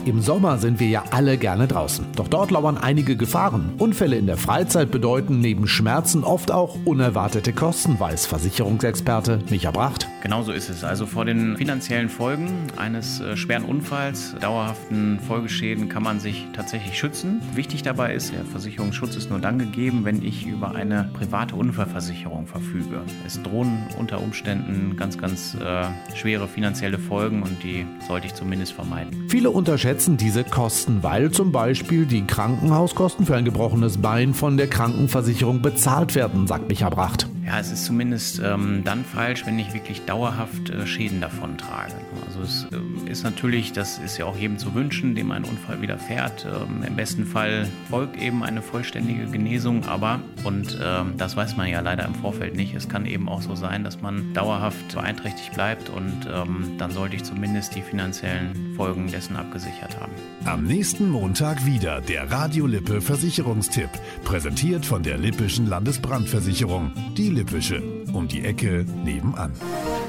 Im Sommer sind wir ja alle gerne draußen. Doch dort lauern einige Gefahren. Unfälle in der Freizeit bedeuten neben Schmerzen oft auch unerwartete Kosten, weiß Versicherungsexperte Micha Bracht. Genauso ist es. Also vor den finanziellen Folgen eines schweren Unfalls, dauerhaften Folgeschäden kann man sich tatsächlich schützen. Wichtig dabei ist, der Versicherungsschutz ist nur dann gegeben, wenn ich über eine private Unfallversicherung verfüge. Es drohen unter Umständen ganz schwere finanzielle Folgen und die sollte ich zumindest vermeiden. Viele unterschätzen diese Kosten, weil zum Beispiel die Krankenhauskosten für ein gebrochenes Bein von der Krankenversicherung bezahlt werden, sagt Micha Bracht. Ja, es ist zumindest dann falsch, wenn ich wirklich dauerhaft Schäden davon trage. Also es ist natürlich, das ist ja auch jedem zu wünschen, dem ein Unfall widerfährt. Im besten Fall folgt eben eine vollständige Genesung, aber, und das weiß man ja leider im Vorfeld nicht, es kann eben auch so sein, dass man dauerhaft beeinträchtigt bleibt und dann sollte ich zumindest die finanziellen Folgen dessen abgesichert haben. Am nächsten Montag wieder der Radio Lippe Versicherungstipp, präsentiert von der Lippischen Landesbrandversicherung. Die Lippische, um die Ecke nebenan.